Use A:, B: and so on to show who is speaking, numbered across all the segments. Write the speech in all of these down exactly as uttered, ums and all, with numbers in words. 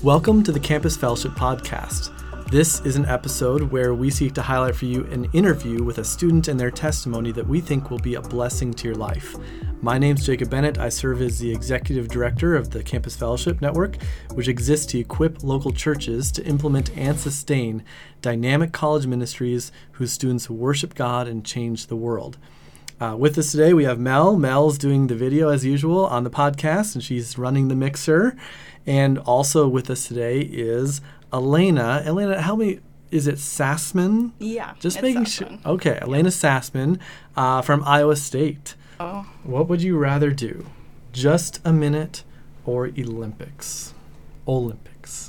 A: Welcome to the Campus Fellowship Podcast. This is an episode where we seek to highlight for you an interview with a student and their testimony that we think will be a blessing to your life. My name's Jacob Bennett. I serve as the Executive Director of the Campus Fellowship Network, which exists to equip local churches to implement and sustain dynamic college ministries whose students worship God and change the world. Uh, with us today, we have Mel. Mel's doing the video as usual on the podcast, and she's running the mixer. And also with us today is Elena. Elena, help me. Is it Sassman?
B: Yeah,
A: Just
B: it's
A: making
B: Sassman.
A: sure. Okay, Elena Sassman uh, from Iowa State.
B: Oh.
A: What would you rather do? Just a minute or Olympics? Olympics.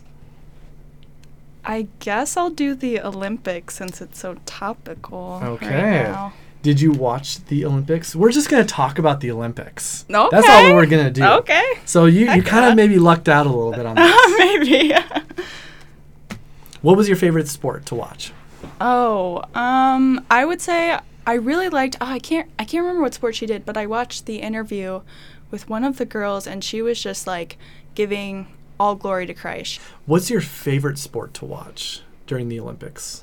B: I guess I'll do the Olympics since it's so topical
A: Okay.
B: right now.
A: Did you watch the Olympics? We're just going to talk about the Olympics.
B: Okay.
A: That's all that we're going to do.
B: Okay.
A: So you, you
B: Heck
A: kind
B: yeah.
A: of maybe lucked out a little bit on this.
B: Maybe.
A: What was your favorite sport to watch?
B: Oh, um, I would say I really liked. Oh, I can't. I can't remember what sport she did, but I watched the interview with one of the girls, and she was just like giving all glory to Christ.
A: What's your favorite sport to watch during the Olympics?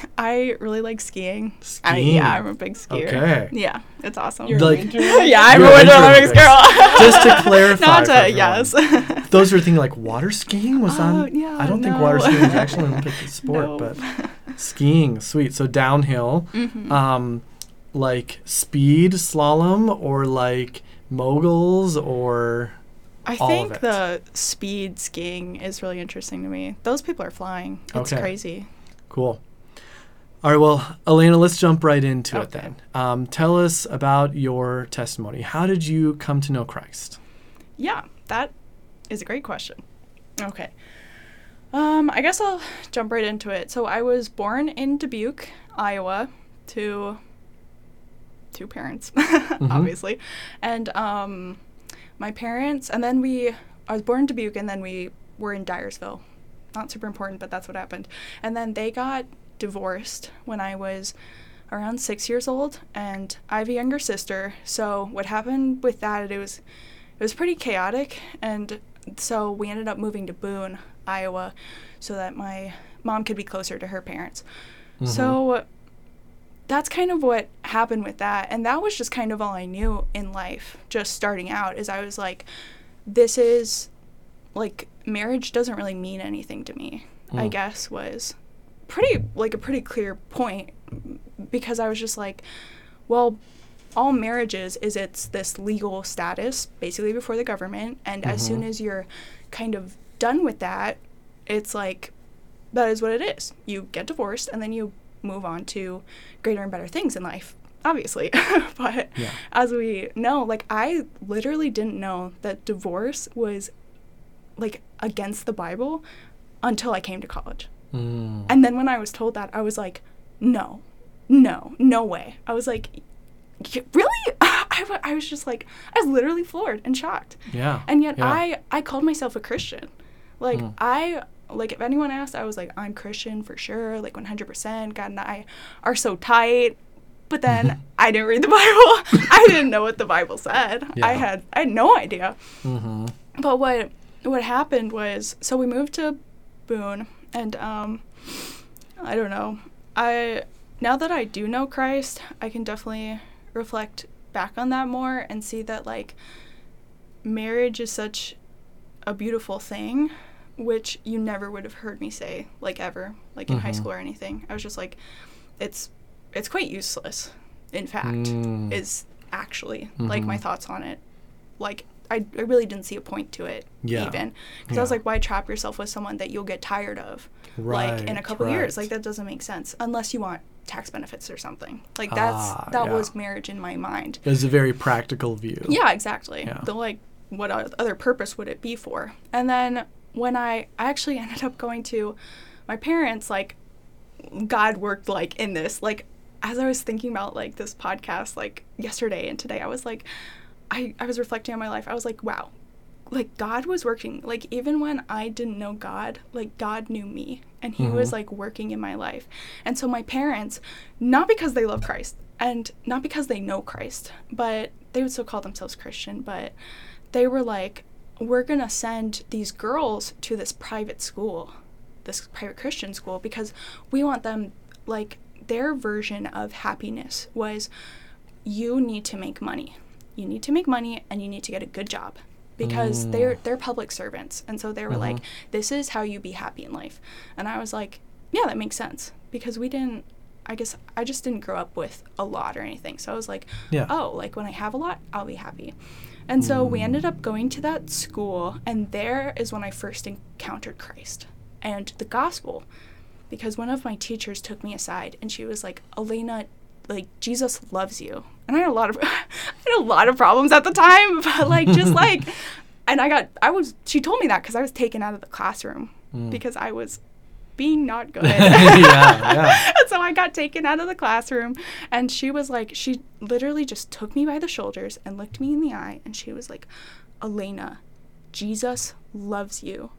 B: I really like skiing.
A: Skiing.
B: I, yeah, I'm a big skier.
A: Okay.
B: Yeah, it's awesome.
A: You're Like-
B: yeah, I'm
A: You're
B: a Winter
A: Winter
B: Olympics girl.
A: Just to clarify
B: Not
A: for
B: to,
A: everyone.
B: yes.
A: Those are thinking like water skiing was
B: Oh,
A: on.
B: yeah,
A: I don't think
B: no.
A: water skiing is actually an Olympic sport,
B: No.
A: but skiing, sweet. So downhill,
B: Mhm.
A: um, like speed slalom or like moguls or
B: I
A: all of
B: think
A: it.
B: the speed skiing is really interesting to me. Those people are flying. It's
A: Okay.
B: crazy.
A: Cool. All right, well, Elena, let's jump right into it
B: Okay.
A: then. Um, tell us about your testimony. How did you come to know Christ?
B: Yeah, that is a great question. Okay. Um, I guess I'll jump right into it. So I was born in Dubuque, Iowa, to two parents, obviously. And um, my parents, and then we, I was born in Dubuque, and then we were in Dyersville. Not super important, but that's what happened. And then they got divorced when I was around six years old, and I have a younger sister. So what happened with that, it was it was pretty chaotic, and so we ended up moving to Boone, Iowa, so that my mom could be closer to her parents.
A: Mhm.
B: So that's kind of what happened with that, and that was just kind of all I knew in life, just starting out, is I was like, this is, like, marriage doesn't really mean anything to me, I
A: Mm.
B: guess, was pretty, like, a pretty clear point, because I was just like, well, all marriage is, is it's this legal status, basically before the government, and as soon
A: Mhm.
B: as you're kind of done with that, it's like, that is what it is. You get divorced, and then you move on to greater and better things in life, obviously. But
A: Yeah.
B: as we know, like, I literally didn't know that divorce was, like, against the Bible until I came to college.
A: Mm.
B: And then when I was told that, I was like, no, no, no way. I was like, "Y- really? I, wa- I was just like, I was literally floored and shocked.
A: Yeah.
B: And yet
A: Yeah.
B: I, I called myself a Christian. Like,
A: Mm.
B: I, like, if anyone asked, I was like, I'm Christian for sure, like one hundred percent. God and I are so tight. But then I didn't read the Bible. I didn't know what the Bible said. I
A: Yeah.
B: had, I had no idea.
A: Mm-hmm.
B: But what what happened was, so we moved to Boone, and um, I don't know. I now that I do know Christ, I can definitely reflect back on that more and see that, like, marriage is such a beautiful thing, which you never would have heard me say, like, ever, like in high
A: Mhm.
B: school or anything. I was just like, it's it's quite useless, in fact,
A: Mm.
B: is actually like my
A: Mhm.
B: thoughts on it. Like, I, I really didn't see a point to it,
A: Yeah.
B: even. Because I was
A: Yeah.
B: like, why trap yourself with someone that you'll get tired of, like, in a
A: Right,
B: couple years?
A: right.
B: Like, that doesn't make sense, unless you want tax benefits or something. Like, that's
A: Ah,
B: that
A: yeah.
B: was marriage in my mind.
A: It was a very practical view.
B: Yeah, exactly.
A: Yeah.
B: The, like, what o- other purpose would it be for? And then when I, I actually ended up going to my parents, like, God worked, like, in this. Like, as I was thinking about, like, this podcast, like, yesterday and today, I was like, I, I was reflecting on my life. I was like, wow, like, God was working. Like, even when I didn't know God, like, God knew me, and he
A: Mhm.
B: was, like, working in my life. And so my parents, not because they love Christ and not because they know Christ, but they would still call themselves Christian, but they were like, we're going to send these girls to this private school, this private Christian school, because we want them, like, their version of happiness was, you need to make money. You need to make money and you need to get a good job, because mm. they're they're public servants. And so they were mm-hmm. like, this is how you be happy in life. And I was like, yeah, that makes sense, because we didn't, I guess I just didn't grow up with a lot or anything. So I was like, yeah. oh, like when I have a lot, I'll be happy. And so mm. we ended up going to that school, and there is when I first encountered Christ and the gospel, because one of my teachers took me aside and she was like, Elena, like, Jesus loves you. And I had a lot of, I had a lot of problems at the time, but like, just like, and I got, I was, she told me that because I was taken out of the classroom mm. because I was being not good. yeah, yeah. And so I got taken out of the classroom, and she was like, she literally just took me by the shoulders and looked me in the eye, and she was like, Elena, Jesus loves you.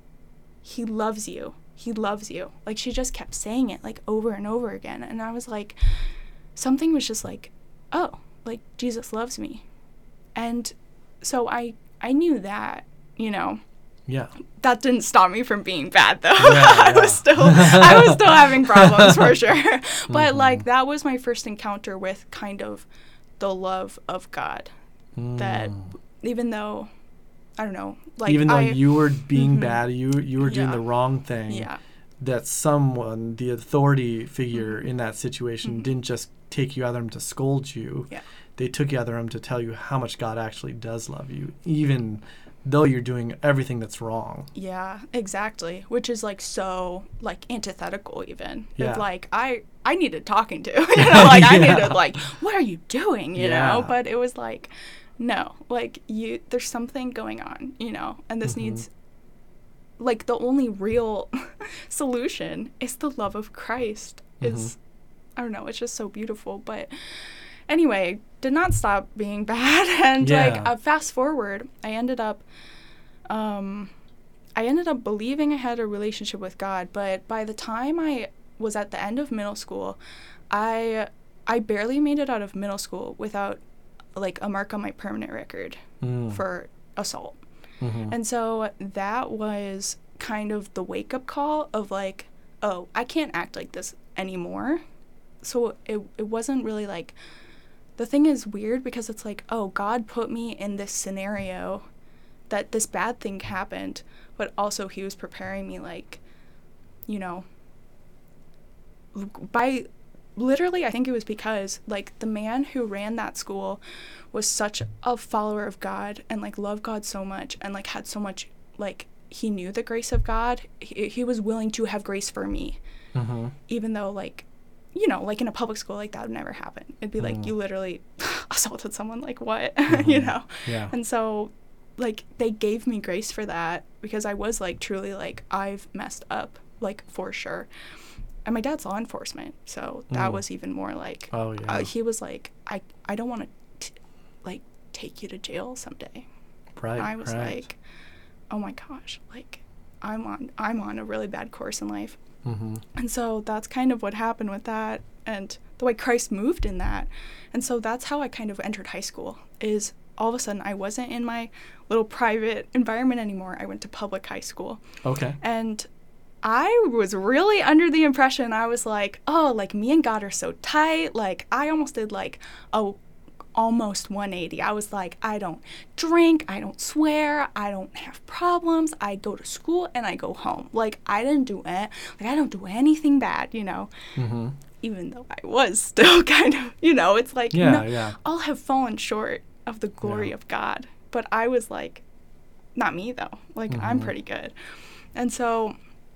B: He loves you. He loves you. Like, she just kept saying it, like, over and over again. And I was like, something was just like, oh, like, Jesus loves me. And so I I knew that, you know.
A: Yeah.
B: That didn't stop me from being bad, though. Yeah, I yeah. was still I was still having problems, for sure. But, mm-hmm. like, that was my first encounter with kind of the love of God. Mm. That even though, I don't know, like,
A: even though
B: I,
A: you were being mm-hmm. bad, you you were doing
B: yeah.
A: the wrong thing.
B: Yeah.
A: That someone, the authority figure
B: mm-hmm.
A: in that situation,
B: mm-hmm.
A: didn't just take you out of them to scold you.
B: Yeah.
A: They took you out of them to tell you how much God actually does love you, even though you're doing everything that's wrong.
B: Yeah, exactly. Which is, like, so, like, antithetical even.
A: Yeah.
B: Of, like, I, I needed talking to. You know, like, yeah. I needed, like, what are you doing, you yeah. know? But it was like, no, like, you, there's something going on, you know? And this mm-hmm. needs, like, the only real solution is the love of Christ. Mm-hmm. It's, I don't know, it's just so beautiful. But anyway, did not stop being bad. And yeah. like, uh, fast forward, I ended up, um, I ended up believing I had a relationship with God. But by the time I was at the end of middle school, I, I barely made it out of middle school without, like, a mark on my permanent record mm. for assault. Mm-hmm. And so that was kind of the wake-up call of, like, oh, I can't act like this anymore. So it it wasn't really, like, the thing is weird because it's like, oh, God put me in this scenario that this bad thing happened, but also he was preparing me, like, you know, by literally, I think it was because, like, the man who ran that school was such a follower of God and, like, loved God so much and, like, had so much, like, he knew the grace of God. He, he was willing to have grace for me, mm-hmm. even though, like, you know, like, in a public school, like, that would never happen. It'd be like, mm. you literally assaulted someone, like, what? Mm-hmm. You know?
A: Yeah.
B: And so, like, they gave me grace for that because I was, like, truly, like, I've messed up, like, for sure. And my dad's law enforcement, so that mm. was even more, like,
A: oh, yeah.
B: uh, he was like, I, I don't want to, like, take you to jail someday.
A: Right,
B: and I was
A: right.
B: like, oh, my gosh, like, I'm on, I'm on a really bad course in life. Mm-hmm. And so that's kind of what happened with that and the way Christ moved in that. And so that's how I kind of entered high school, is all of a sudden I wasn't in my little private environment anymore. I went to public high school.
A: Okay.
B: And I was really under the impression, I was like, oh, like, me and God are so tight. Like, I almost did, like, a almost one eighty. I was like, I don't drink, I don't swear, I don't have problems, I go to school and I go home. Like, I didn't do it. Like, I don't do anything bad, you know. Mm-hmm. Even though I was still kind of, you know, it's like,
A: yeah,
B: no,
A: yeah.
B: I'll have fallen short of the glory
A: yeah.
B: of God. But I was like, not me though. Like, mm-hmm. I'm pretty good. And so,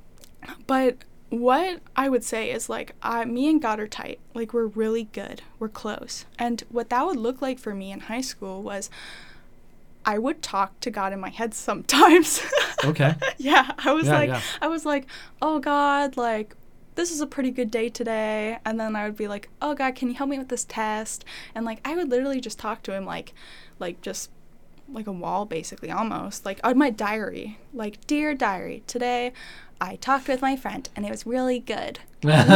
B: but what I would say is, like, I, me and God are tight. Like, we're really good. We're close. And what that would look like for me in high school was I would talk to God in my head sometimes.
A: Okay.
B: yeah. I was
A: yeah,
B: like,
A: yeah.
B: I was like, oh, God, like, this is a pretty good day today. And then I would be like, oh, God, can you help me with this test? And, like, I would literally just talk to him like, like, just like a wall, basically, almost. Like, on my diary. Like, dear diary, today I talked with my friend, and it was really good. Love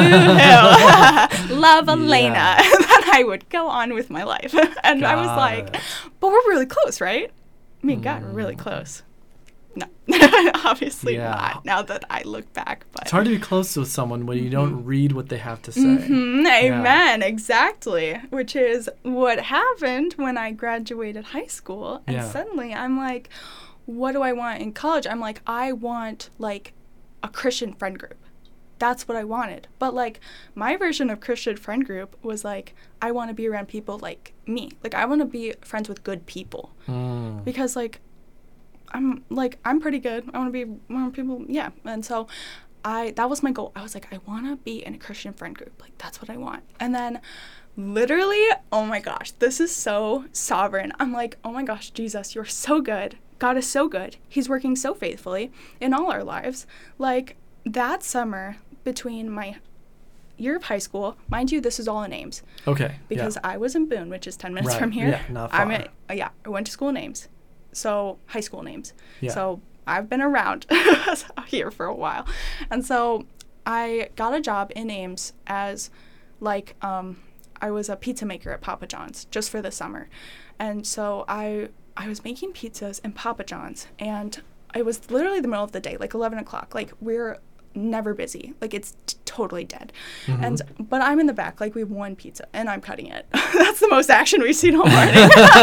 B: Elena.
A: Yeah.
B: And then I would go on with my life. And
A: Got
B: I was like,
A: it.
B: but we're really close, right? me and God were really close. No, obviously
A: Yeah.
B: not, now that I look back. But
A: It's hard to be close with someone when you
B: Mhm.
A: don't read what they have to say.
B: Mhm,
A: Yeah.
B: amen, exactly. Which is what happened when I graduated high school. And
A: Yeah.
B: suddenly I'm like, what do I want in college? I'm like, I want like a Christian friend group. That's what I wanted. But like my version of Christian friend group was like, I want to be around people like me. Like I want to be friends with good people.
A: Mm.
B: Because like I'm like I'm pretty good. I want to be around people, yeah. And so I that was my goal. I was like, I want to be in a Christian friend group. Like that's what I want. And then literally, oh my gosh, this is so sovereign. I'm like, oh my gosh, Jesus, you're so good. God is so good. He's working so faithfully in all our lives. Like that summer between my year of high school, mind you, this is all in Ames.
A: Okay.
B: Because
A: yeah.
B: I was in Boone, which is ten minutes
A: Right,
B: from here.
A: yeah, not far.
B: I'm at, uh, yeah, I went to school in Ames. So high school names.
A: Yeah.
B: So I've been around here for a while. And so I got a job in Ames as like um I was a pizza maker at Papa John's just for the summer. And so I I was making pizzas in Papa John's, and it was literally the middle of the day, like eleven o'clock. Like we're never busy. Like it's t- totally dead.
A: Mhm.
B: And but I'm in the back, like we have one pizza and I'm cutting it. That's the most action we've seen all morning.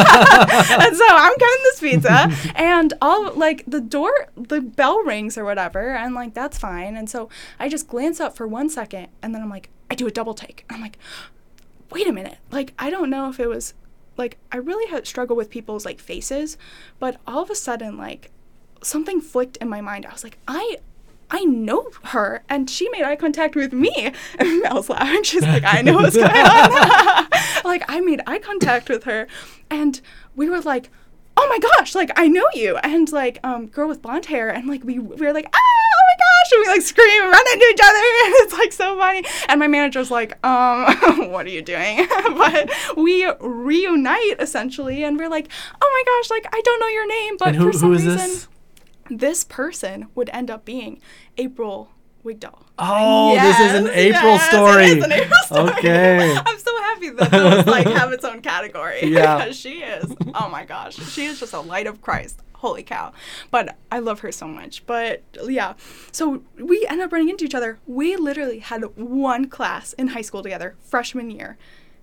B: And so I'm cutting this pizza, and all like the door, the bell rings or whatever, and like that's fine. And so I just glance up for one second, and then I'm like, I do a double take. I'm like, wait a minute. Like I don't know if it was like I really had struggled with people's like faces, but all of a sudden like something flicked in my mind. I was like, I I know her, and she made eye contact with me. And Mel's laughing. She's like, I know what's going on. Like, I made eye contact with her, and we were like, oh my gosh, like, I know you. And, like, um, girl with blonde hair, and, like, we, we were like, ah, oh my gosh, and we, like, scream and run into each other, and it's, like, so funny. And my manager's like, um, what are you doing? But we reunite, essentially, and we're like, oh my gosh, like, I don't know your name, but
A: and who,
B: for some
A: who is
B: reason...
A: this?
B: This person would end up being April Wigdahl.
A: Oh,
B: Yes,
A: this is an April
B: yes,
A: story.
B: It is an April story.
A: Okay.
B: I'm so happy that those like have its own category.
A: Yeah.
B: Because she is, oh my gosh, she is just a light of Christ. Holy cow. But I love her so much. But yeah, so we end up running into each other. We literally had one class in high school together, freshman year.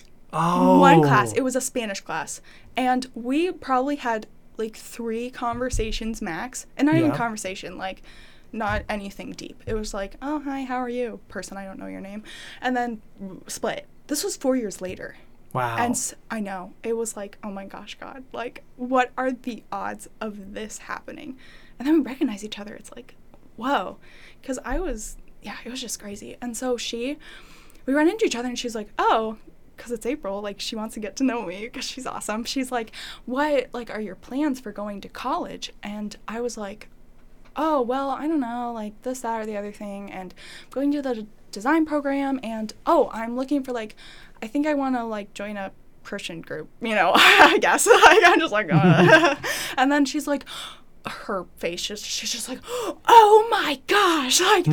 A: Oh.
B: One class. It was a Spanish class. And we probably had like three conversations max, and not
A: Yeah.
B: even conversation, like not anything deep. It was like, oh hi, how are you, person, I don't know your name, and then split. This was four years later.
A: Wow.
B: And s- I know it was like, oh my gosh, God, like what are the odds of this happening? And then we recognize each other. It's like, whoa, because I was, yeah, it was just crazy. And so she, we run into each other, and she's like, oh, because it's April, like, she wants to get to know me because she's awesome. She's like, what, like, are your plans for going to college? And I was like, oh, well, I don't know, like, this, that, or the other thing, and going to the d- design program, and, oh, I'm looking for, like, I think I want to, like, join a Christian group, you know, I guess. Like, I'm just like, uh. And then she's like, her face just, she's just like, oh my gosh, like, you,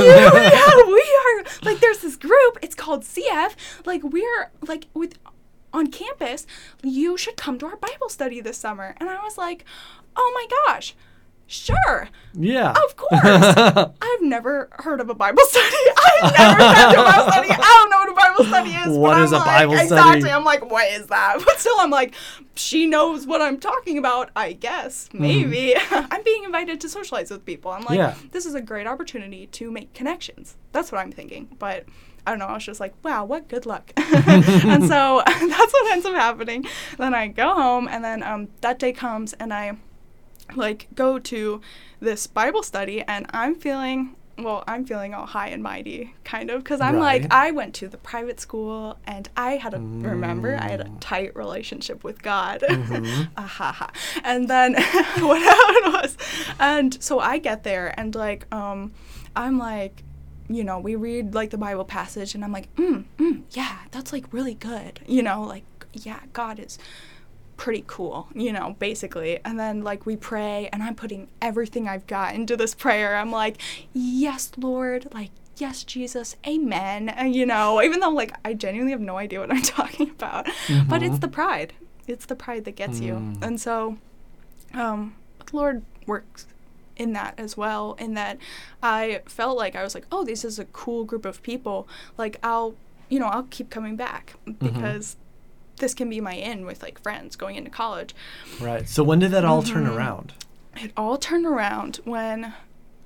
B: yeah, we are, like, there's this group, it's called C F, like, we're, like, with, on campus, you should come to our Bible study this summer. And I was like, oh my gosh, sure.
A: Yeah.
B: Of course. I've never heard of a Bible study. I've never been to a Bible study. I don't know what a Bible study is.
A: What
B: but
A: is
B: I'm
A: a
B: like,
A: Bible study?
B: Exactly. I'm like, what is that? But still, I'm like, she knows what I'm talking about, I guess. Maybe. Mm. I'm being invited to socialize with people. I'm like,
A: yeah.
B: This is a great opportunity to make connections. That's what I'm thinking. But I don't know. I was just like, wow, what good luck. And so that's what ends up happening. Then I go home, and then um, that day comes, and I like go to this Bible study, and I'm feeling, well, I'm feeling all high and mighty, kind of, because I'm
A: Right.
B: like, I went to the private school, and I had a,
A: Mm.
B: remember, I had a tight relationship with God.
A: Mm-hmm.
B: Ahaha. And then what happened was, and so I get there, and like, um, I'm like, you know, we read like the Bible passage, and I'm like, mm, mm, yeah, that's like really good, you know, like, yeah, God is pretty cool, you know, basically. And then like we pray, and I'm putting everything I've got into this prayer. I'm like, yes, Lord, like, yes, Jesus, amen. And you know, even though like I genuinely have no idea what I'm talking about,
A: Mm-hmm.
B: but it's the pride. It's the pride that gets
A: Mm.
B: you. And so um, the Lord works in that as well, in that I felt like I was like, oh, this is a cool group of people. Like, I'll, you know, I'll keep coming back because mm-hmm. this can be my in with, like, friends going into college.
A: Right. So when did that all
B: mm-hmm.
A: turn around?
B: It all turned around when...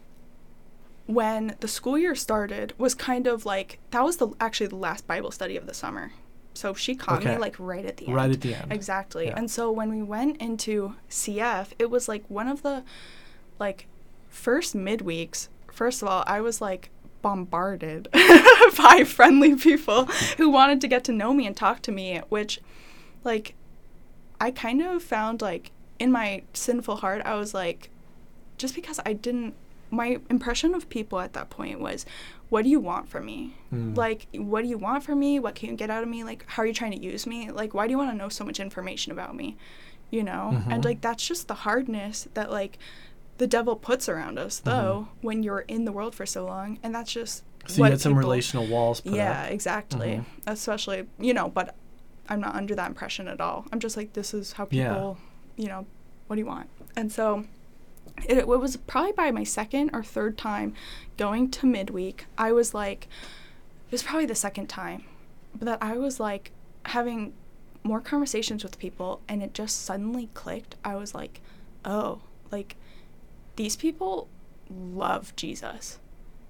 B: when the school year started was kind of like, that was the actually the last Bible study of the summer. So she caught
A: okay.
B: me like right at the end.
A: Right at the end.
B: Exactly.
A: Yeah.
B: And so when we went into C F, it was like one of the like first midweeks. First of all, I was like bombarded by friendly people who wanted to get to know me and talk to me, which like I kind of found like in my sinful heart, I was like, just because I didn't, my impression of people at that point was, what do you want from me? Mm. Like, what do you want from me? What can you get out of me? Like, how are you trying to use me? Like, why do you want to know so much information about me? You know? Mm-hmm. And, like, that's just the hardness that, like, the devil puts around us, though, mm-hmm. when you're in the world for so long. And that's just
A: So you had some people, relational walls put
B: yeah,
A: up.
B: exactly. Mm-hmm. Especially, you know, but I'm not under that impression at all. I'm just like, this is how people, yeah. you know, what do you want? And so... It, it was probably by my second or third time going to midweek, I was like, it was probably the second time, but that I was like having more conversations with people, and it just suddenly clicked. I was like, oh, like, these people love Jesus.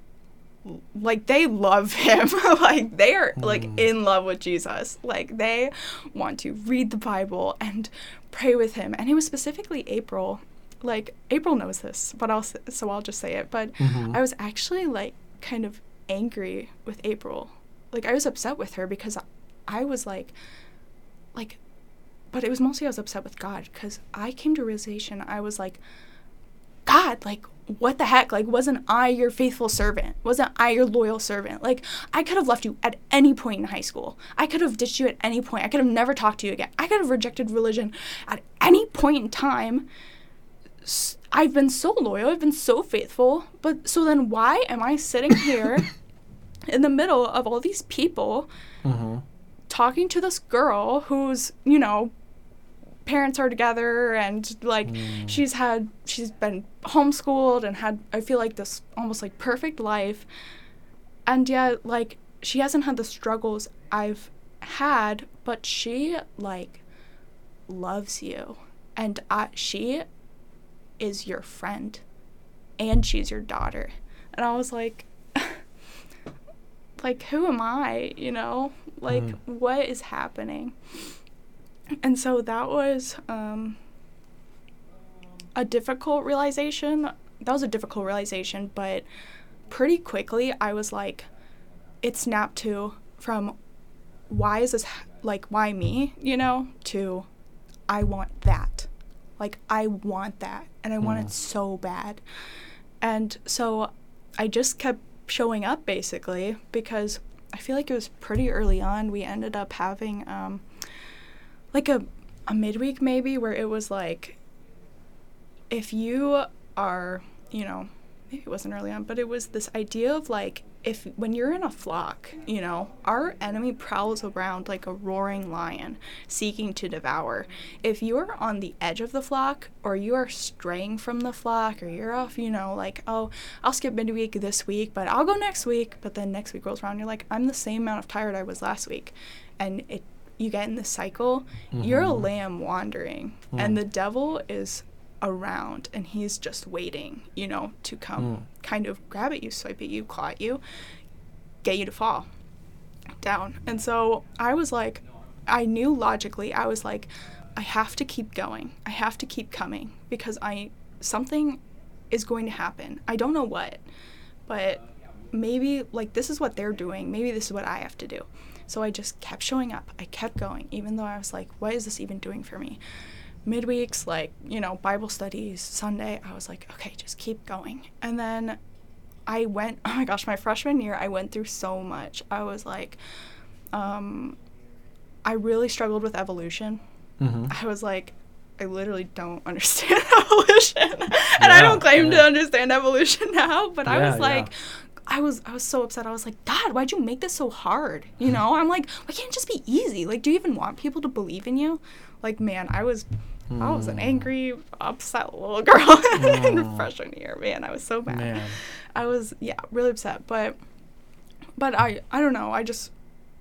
B: Like, they love him. Like, they are, like, mm. in love with Jesus. Like, they want to read the Bible and pray with him. And it was specifically April. Like, April knows this, but I'll, so I'll just say it. But mm-hmm. I was actually, like, kind of angry with April. Like, I was upset with her because I was, like, like, but it was mostly I was upset with God because I came to a realization. I was like, God, like, what the heck? Like, wasn't I your faithful servant? Wasn't I your loyal servant? Like, I could have left you at any point in high school. I could have ditched you at any point. I could have never talked to you again. I could have rejected religion at any point in time. I've been so loyal, I've been so faithful, but so then why am I sitting here in the middle of all these people mm-hmm. talking to this girl who's, you know, parents are together and, like, mm. she's had, she's been homeschooled and had, I feel like, this almost, like, perfect life, and yet, like, she hasn't had the struggles I've had, but she, like, loves you, and I, she... is your friend, and she's your daughter. And I was like, like, who am I, you know? Like, mm. what is happening? And so that was um, a difficult realization. That was a difficult realization, but pretty quickly I was like, it snapped to, from why is this, like, why me, you know, to I want that. Like, I want that, and I want mm. it so bad. And so I just kept showing up, basically, because I feel like it was pretty early on. We ended up having, um, like, a, a midweek, maybe, where it was like, if you are, you know, maybe it wasn't early on, but it was this idea of, like, if when you're in a flock, you know, our enemy prowls around like a roaring lion seeking to devour. If you're on the edge of the flock, or you are straying from the flock, or you're off, you know, like, oh, I'll skip midweek this week, but I'll go next week, but then next week rolls around, you're like, I'm the same amount of tired I was last week, and it you get in this cycle, mm-hmm. you're a lamb wandering, mm. and the devil is around, and he's just waiting, you know, to come mm. kind of grab at you, swipe at you, claw at you, get you to fall down. And so I was like, I knew logically, I was like, I have to keep going. I have to keep coming, because I something is going to happen. I don't know what, but maybe, like, this is what they're doing. Maybe this is what I have to do. So I just kept showing up. I kept going, even though I was like, what is this even doing for me? Midweeks, like, you know, Bible studies, Sunday, I was like, okay, just keep going. And then I went, oh my gosh, my freshman year, I went through so much. I was like, um, I really struggled with evolution. Mm-hmm. I was like, I literally don't understand evolution. and yeah, I don't claim yeah. to understand evolution now, but yeah, I was like, yeah. I was I was so upset. I was like, Dad, why'd you make this so hard? You know, I'm like, why can't it just be easy? Like, do you even want people to believe in you? Like, man, I was Mm. I was an
A: Mm.
B: angry, upset little girl mm. in freshman year. Man, I was so mad.
A: Man.
B: I was, yeah, really upset. But, but I, I don't know. I just,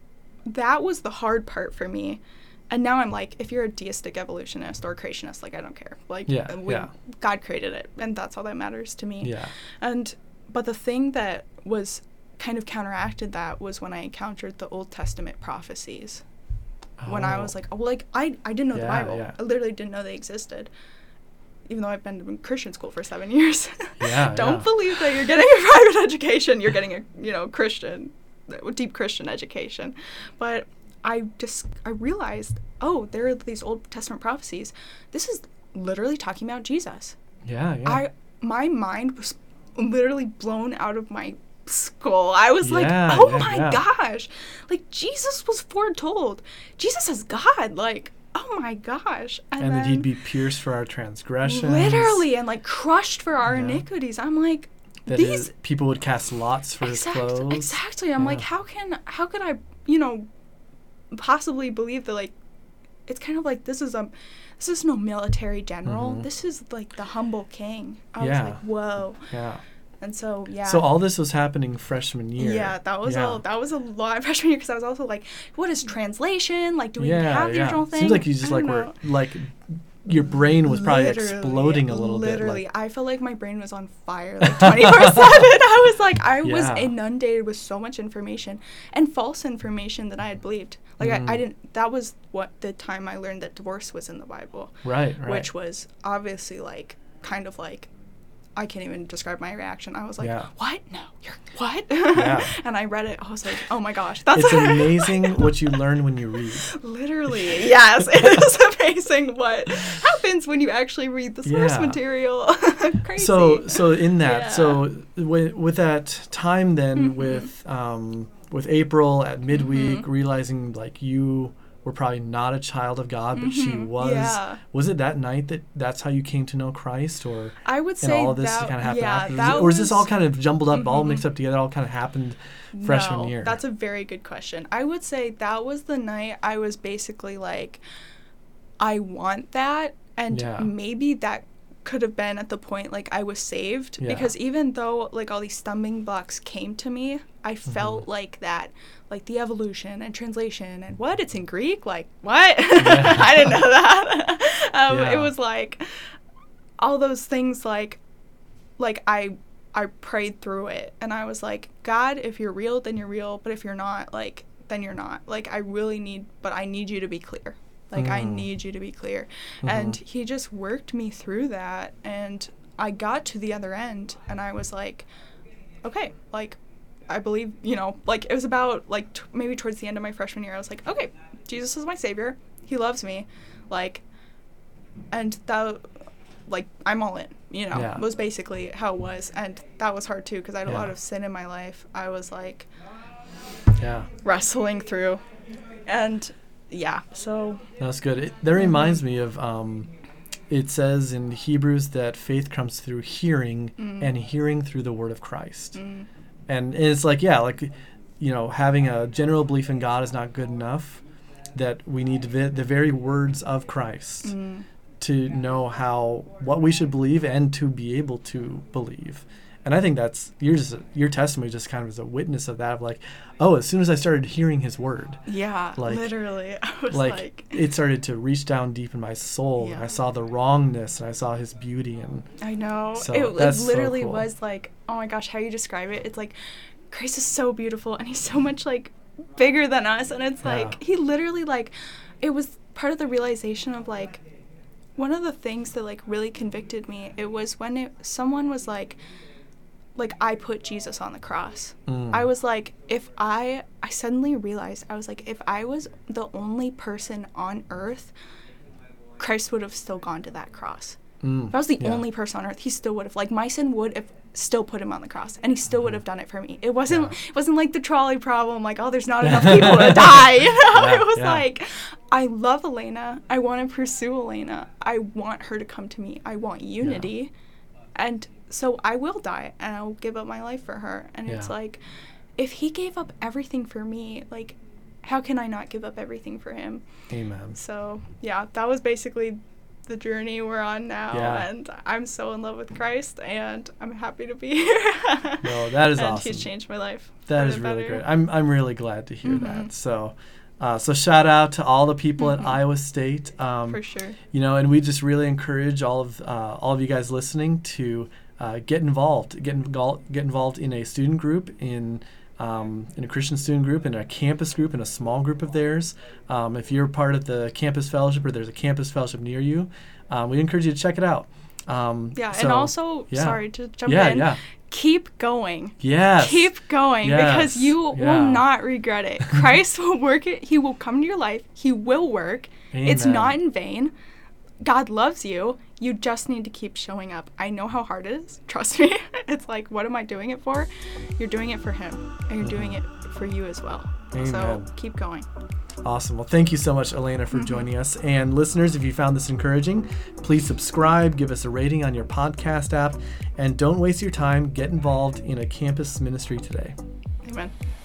B: that was the hard part for me. And now I'm like, if you're a deistic evolutionist or creationist, like, I don't care. Like,
A: yeah,
B: we,
A: yeah.
B: God created it, and that's all that matters to me.
A: Yeah.
B: And, but the thing that was kind of counteracted that was when I encountered the Old Testament prophecies. Oh. When I was like, oh, like, I, I didn't know
A: yeah,
B: the Bible.
A: Yeah.
B: I literally didn't know they existed. Even though I've been in Christian school for seven years.
A: Yeah,
B: Don't
A: yeah.
B: believe that you're getting a private education. You're getting a, you know, Christian, deep Christian education. But I just, I realized, oh, there are these Old Testament prophecies. This is literally talking about Jesus.
A: Yeah, yeah.
B: I, my mind was literally blown out of my skull. I was
A: yeah,
B: like, oh
A: yeah,
B: my
A: yeah.
B: gosh. Like, Jesus was foretold. Jesus is God. Like, oh my gosh.
A: And,
B: and
A: that
B: then
A: he'd be pierced for our transgressions.
B: literally, and like crushed for our
A: yeah.
B: iniquities. I'm like,
A: that
B: these
A: is, people would cast lots for
B: exact,
A: his clothes.
B: Exactly. I'm
A: yeah.
B: like, how can, how could I, you know, possibly believe that, like, it's kind of like, this is a, this is no military general.
A: Mm-hmm.
B: This is like the humble king. I
A: yeah.
B: was like, whoa.
A: Yeah.
B: And so, yeah.
A: So all this was happening freshman year.
B: Yeah, that was
A: yeah.
B: a that was a lot freshman year because I was also like, what is translation? Like, do we
A: yeah,
B: even have the
A: yeah.
B: original thing?
A: Seems like you just like
B: know.
A: were like your brain was probably
B: literally,
A: exploding a little
B: literally.
A: bit. Like,
B: I felt like my brain was on fire like twenty-four seven. I was like, I
A: yeah.
B: was inundated with so much information and false information that I had believed. Like, mm. I, I didn't, that was what the time I learned that divorce was in the Bible.
A: Right, right.
B: Which was obviously like, kind of like, I can't even describe my reaction. I was like,
A: yeah.
B: what? No, you're what?
A: Yeah.
B: And I read it. I was like, oh my gosh. That's
A: it's amazing what you learn when you read.
B: Literally. Yes. It is amazing what happens when you actually read the source
A: yeah.
B: material. Crazy.
A: So, so in that,
B: yeah.
A: so with, with that time then
B: Mm-hmm.
A: with, um, with April at midweek,
B: mm-hmm.
A: realizing like you were probably not a child of God, but
B: mm-hmm.
A: she was.
B: Yeah.
A: Was it that night that that's how you came to know Christ, or
B: I would say
A: and all of this
B: that,
A: kind of happened
B: yeah,
A: after?
B: that
A: or is
B: was,
A: this all kind of jumbled up,
B: mm-hmm.
A: all mixed up together, all kind of happened freshman
B: no,
A: year?
B: That's a very good question. I would say that was the night I was basically like, I want that, and
A: yeah.
B: maybe that could have been at the point like I was saved,
A: yeah.
B: because even though like all these stumbling blocks came to me, I felt mm-hmm. like that, like the evolution and translation and what, it's in Greek, like what? Yeah. I didn't know that. um,
A: yeah.
B: It was like all those things, like like I I prayed through it and I was like, God, if you're real, then you're real, but if you're not, like, then you're not. Like, I really need, but I need you to be clear. Like, mm. I need you to be clear. Mm-hmm. And he just worked me through that. And I got to the other end and I was like, okay, like, I believe, you know, like, it was about, like, t- maybe towards the end of my freshman year, I was like, okay, Jesus is my savior. He loves me. Like, and that, like, I'm all in, you know,
A: yeah.
B: was basically how it was. And that was hard, too, because I had a
A: yeah.
B: lot of sin in my life. I was, like,
A: yeah,
B: wrestling through. And yeah, so
A: that's good. It, that reminds mm-hmm. me of um it says in Hebrews that faith comes through hearing mm. and hearing through the word of Christ. Mm. And, and it's like, yeah, like, you know, having a general belief in God is not good enough, that we need vi- the very words of Christ mm. to know how, what we should believe and to be able to believe. And I think that's, your just, your testimony just kind of is a witness of that, of like, oh, as soon as I started hearing his word.
B: Yeah, like, literally. I was
A: like,
B: like...
A: it started to reach down deep in my soul. Yeah. And I saw the wrongness and I saw his beauty. And
B: I know.
A: So
B: it,
A: that's
B: it literally
A: so cool.
B: was like, oh my gosh, how you describe it. It's like, Christ is so beautiful and he's so much like bigger than us. And it's like, yeah. he literally like, it was part of the realization of like, one of the things that like really convicted me, it was when it, someone was like, like, I put Jesus on the cross. Mm. I was like, if I, I suddenly realized, I was like, if I was the only person on earth, Christ would have still gone to that cross. Mm. If I was the yeah. only person on earth, he still would have, like, my sin would have still put him on the cross, and he still mm-hmm. would have done it for me. It wasn't, yeah. it wasn't like the trolley problem, like, oh, there's not enough people to die, you know? Yeah, it was yeah. like, I love Elena. I want to pursue Elena. I want her to come to me. I want unity. Yeah. And so I will die and I'll give up my life for her. And yeah. it's like, if he gave up everything for me, like, how can I not give up everything for him?
A: Amen.
B: So, yeah, that was basically the journey we're on now.
A: Yeah.
B: And I'm so in love with Christ, and I'm happy to be here.
A: No, that is
B: and
A: awesome.
B: He's changed my life.
A: That is really great. I'm I'm really glad to hear mm-hmm. that. So, uh, so shout out to all the people mm-hmm. at Iowa State. Um,
B: For sure.
A: You know, and we just really encourage all of uh, all of you guys listening to uh, get involved, get involved, get involved in a student group, in um, in a Christian student group, in a campus group, in a small group of theirs. Um, if you're part of the campus fellowship or there's a campus fellowship near you, um, we encourage you to check it out. Um,
B: yeah,
A: so,
B: and also,
A: yeah.
B: sorry to jump
A: yeah,
B: in.
A: Yeah.
B: Keep going.
A: Yes.
B: Keep going
A: yes.
B: because you
A: yeah.
B: will not regret it. Christ will work it. He will come to your life. He will work.
A: Amen.
B: It's not in vain. God loves you. You just need to keep showing up. I know how hard it is. Trust me. It's like, what am I doing it for? You're doing it for him, and you're doing it for you as well.
A: Amen.
B: So keep going.
A: Awesome. Well, thank you so much, Elena, for mm-hmm. joining us. And listeners, if you found this encouraging, please subscribe, give us a rating on your podcast app, and don't waste your time. Get involved in a campus ministry today.
B: Amen.